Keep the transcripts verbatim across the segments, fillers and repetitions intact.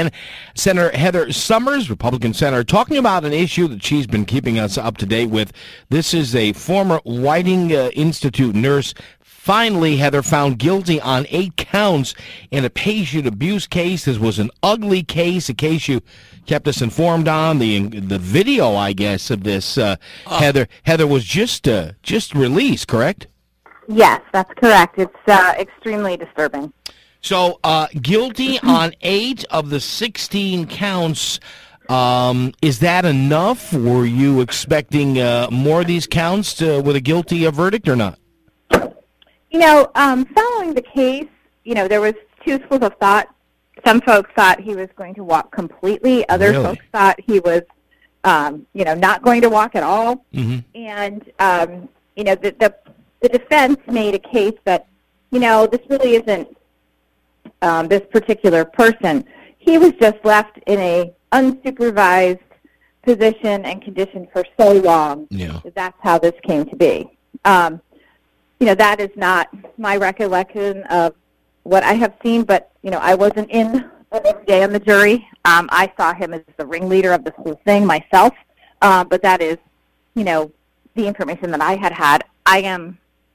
Sen- Senator Heather Summers, Republican senator, talking about an issue that she's been keeping us up to date with. This is a former Whiting uh, Institute nurse. Finally, Heather found guilty on eight counts in a patient abuse case. This was an ugly case, a case you kept us informed on. The the video, I guess, of this, uh, oh. Heather Heather was just uh, just released, correct? Yes, that's correct. It's uh, extremely disturbing. So, uh, guilty on eight of the sixteen counts. Um, is that enough? Were you expecting uh, more of these counts to, with a guilty uh, verdict or not? You know, um, following the case, you know, there was two schools of thought. Some folks thought he was going to walk completely. Other really? folks thought he was, um, you know, not going to walk at all. Mm-hmm. And, um, you know, the, the the defense made a case that, you know, this really isn't um, this particular person. He was just left in a unsupervised position and condition for so long yeah. that that's how this came to be. Um, You know, that is not my recollection of what I have seen, but, you know, I wasn't in every day on the jury. Um, I saw him as the ringleader of this whole thing myself, uh, but that is, you know, the information that I had had. I am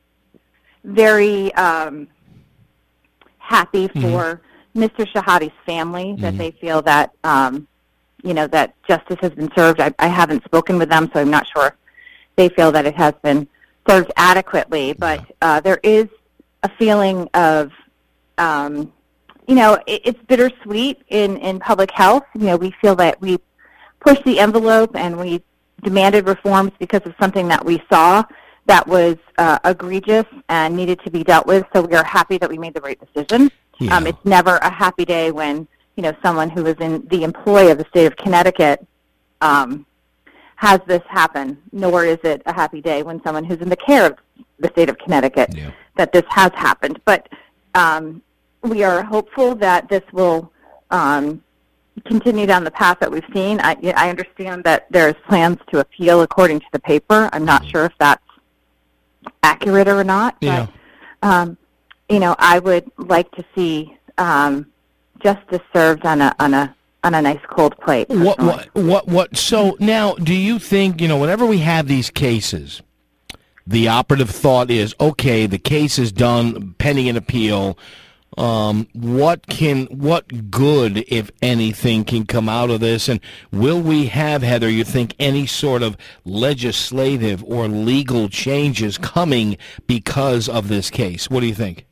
very um, happy for mm-hmm. Mister Shahadi's family, that mm-hmm. they feel that, um, you know, that justice has been served. I, I haven't spoken with them, so I'm not sure they feel that it has been served adequately, but uh, there is a feeling of, um, you know, it, it's bittersweet in, in public health. You know, we feel that we pushed the envelope and we demanded reforms because of something that we saw that was uh, egregious and needed to be dealt with, so we are happy that we made the right decision. Yeah. Um, it's never a happy day when, you know, someone who is in the employ of the state of Connecticut um, has this happen, nor is it a happy day when someone who's in the care of the state of Connecticut yeah. that this has happened. But um, we are hopeful that this will um, continue down the path that we've seen. I, I understand that there's plans to appeal according to the paper. I'm not mm-hmm. sure if that's accurate or not. Yeah. But, um, you know, I would like to see um, justice served on a on a on a nice cold plate. What, what, what, what, so now, do you think, you know, whenever we have these cases, the operative thought is, okay, the case is done, pending an appeal, um, what can, what good, if anything, can come out of this, and will we have, Heather, you think, any sort of legislative or legal changes coming because of this case? What do you think?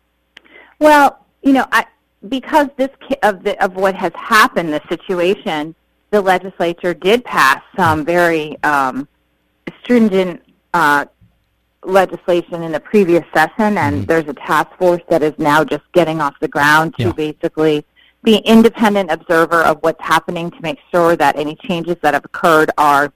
Well, you know, I, because this of the of what has happened, the situation, the legislature did pass some very um, stringent uh, legislation in the previous session, and mm-hmm. there's a task force that is now just getting off the ground to yeah. basically be an independent observer of what's happening to make sure that any changes that have occurred are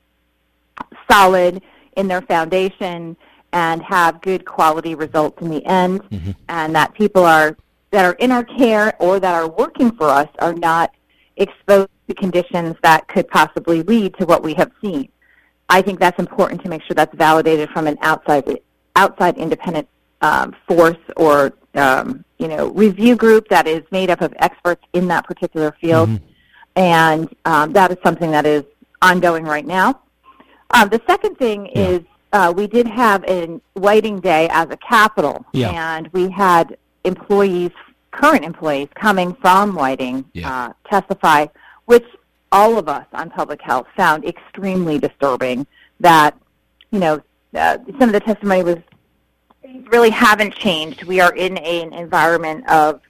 solid in their foundation and have good quality results in the end, mm-hmm. and that people are that are in our care or that are working for us are not exposed to conditions that could possibly lead to what we have seen. I think that's important to make sure that's validated from an outside outside independent um, force or um, you know review group that is made up of experts in that particular field, mm-hmm. and um, that is something that is ongoing right now. Um, the second thing yeah. is uh, we did have a Whiting Day as a capital, yeah. and we had employees, current employees coming from Whiting yeah. uh, testify, which all of us on public health found extremely disturbing. That, you know, uh, some of the testimony was, things really haven't changed. We are in a, an environment of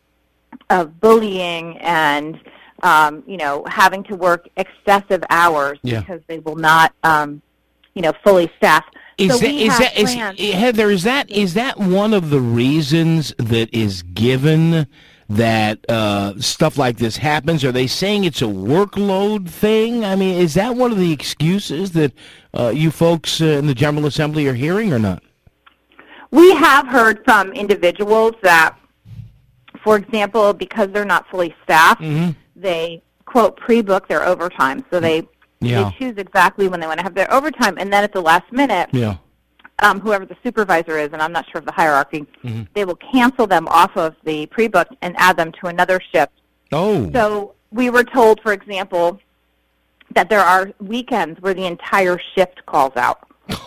of bullying and, um, you know, having to work excessive hours yeah. because they will not, um, you know, fully staff. Is so that, we is have that, plans. is, Heather, is that, is that one of the reasons that is given that uh, stuff like this happens? Are they saying it's a workload thing? I mean, is that one of the excuses that uh, you folks uh, in the General Assembly are hearing or not? We have heard from individuals that, for example, because they're not fully staffed, mm-hmm. they, quote, pre-book their overtime. So they Yeah. They choose exactly when they want to have their overtime, and then at the last minute, yeah. um, whoever the supervisor is, and I'm not sure of the hierarchy, mm-hmm. they will cancel them off of the pre-booked and add them to another shift. Oh. So we were told, for example, that there are weekends where the entire shift calls out.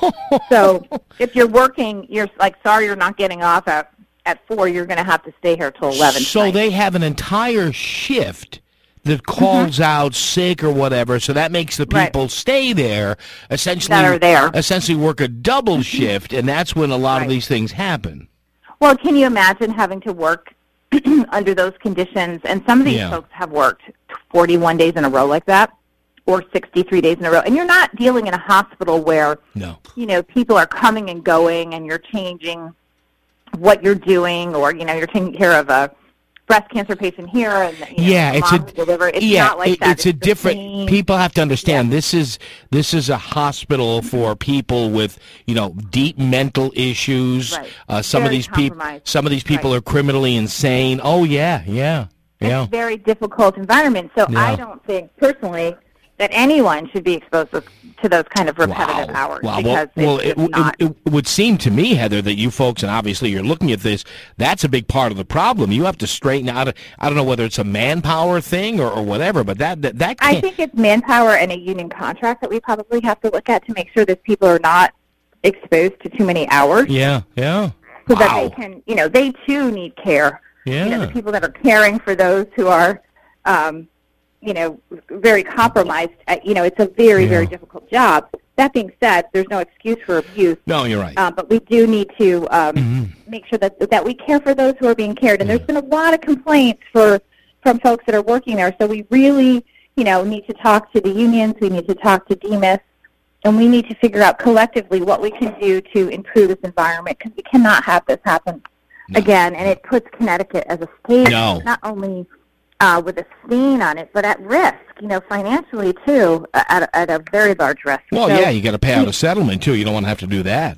So if you're working, you're like, sorry, you're not getting off at, at four. You're going to have to stay here till eleven. So tonight. they have an entire shift that calls mm-hmm. out sick or whatever, so that makes the people right. stay there, essentially, that are there. essentially work a double shift, and that's when a lot right. of these things happen. Well, can you imagine having to work under those conditions? And some of these yeah. folks have worked forty-one days in a row like that, or sixty-three days in a row. And you're not dealing in a hospital where, no. you know, people are coming and going and you're changing what you're doing, or, you know, you're taking care of a breast cancer patient here and, you know, yeah, it's a deliver. It's yeah, not like it, that. It's, it's a different. Same. People have to understand yeah. this is this is a hospital for people with, you know, deep mental issues. Right. Uh, some very of these people, some of these people right. are criminally insane. Oh yeah, yeah, yeah. It's a very difficult environment. So yeah. I don't think personally that anyone should be exposed to, to those kind of repetitive wow. hours. Wow. Because well, well it's it, not... it, it would seem to me, Heather, that you folks, and obviously you're looking at this, that's a big part of the problem. You have to straighten out, I don't know whether it's a manpower thing or, or whatever, but that that, that can't... I think it's manpower and a union contract that we probably have to look at to make sure that people are not exposed to too many hours. Yeah, yeah. So wow. that they can, you know, they too need care. Yeah. You know, the people that are caring for those who are... Um, you know, very compromised. Uh, you know, it's a very, yeah. very difficult job. That being said, there's no excuse for abuse. No, you're right. Um, but we do need to um, mm-hmm. make sure that that we care for those who are being cared. And yeah. there's been a lot of complaints for from folks that are working there. So we really, you know, need to talk to the unions. We need to talk to D M I S. And we need to figure out collectively what we can do to improve this environment, because we cannot have this happen no. again. And it puts Connecticut as a state no. not only Uh, with a stain on it, but at risk, you know, financially too, at a, at a very large risk. Well, so, yeah, you got to pay out a settlement too. You don't want to have to do that.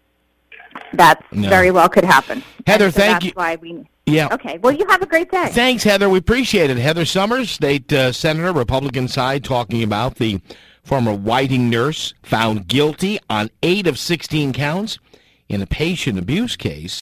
That no. very well could happen. Heather, so thank that's you. Why we, yeah. Okay. Well, you have a great day. Thanks, Heather. We appreciate it. Heather Summers, state uh, senator, Republican side, talking about the former Whiting nurse found guilty on eight of sixteen counts in a patient abuse case.